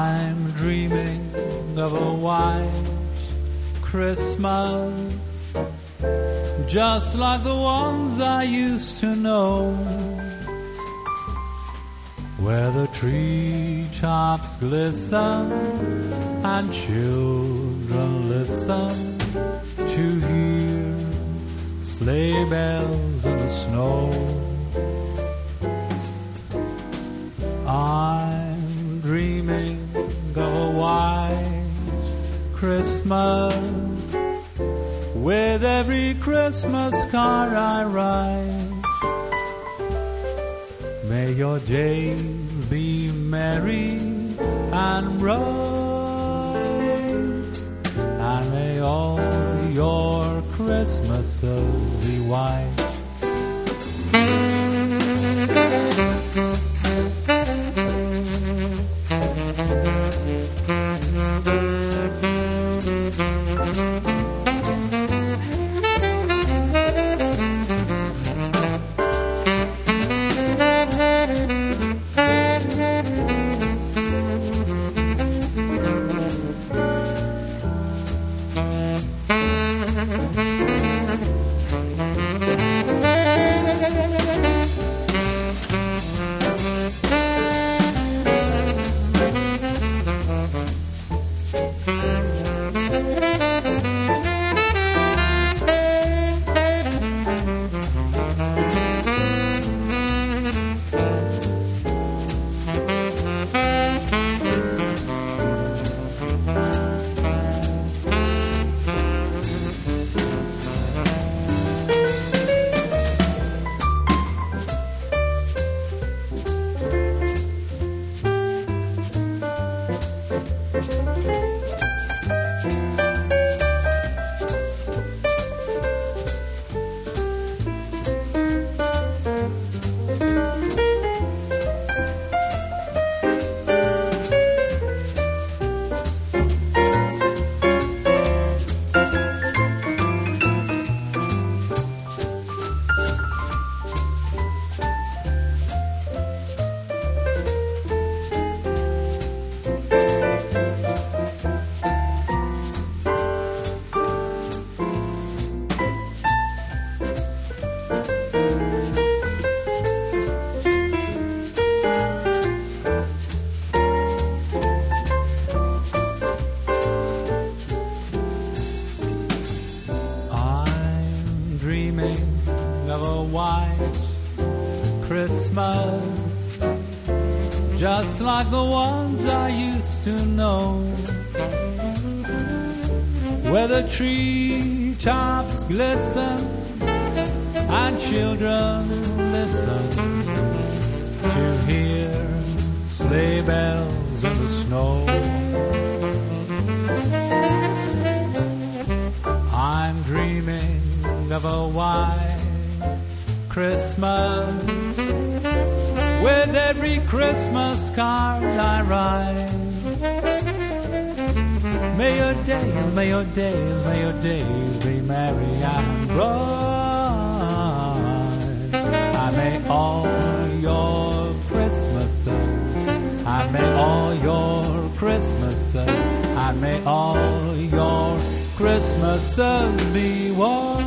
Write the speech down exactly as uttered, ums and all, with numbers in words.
I'm dreaming of a white Christmas, just like the ones I used to know, where the treetops glisten and children listen to hear sleigh bells in the snow. I'm dreaming of a white Christmas, with every Christmas card I write. May your days be merry and bright, and may all your Christmases be white. Christmas, just like the ones I used to know, where the treetops glisten and children listen to hear sleigh bells in the snow. I'm dreaming of a white Christmas, with every Christmas card I write. May your days, may your days, may your days be merry and bright. And may all your Christmases, and may all your Christmases, and may all your Christmases be one.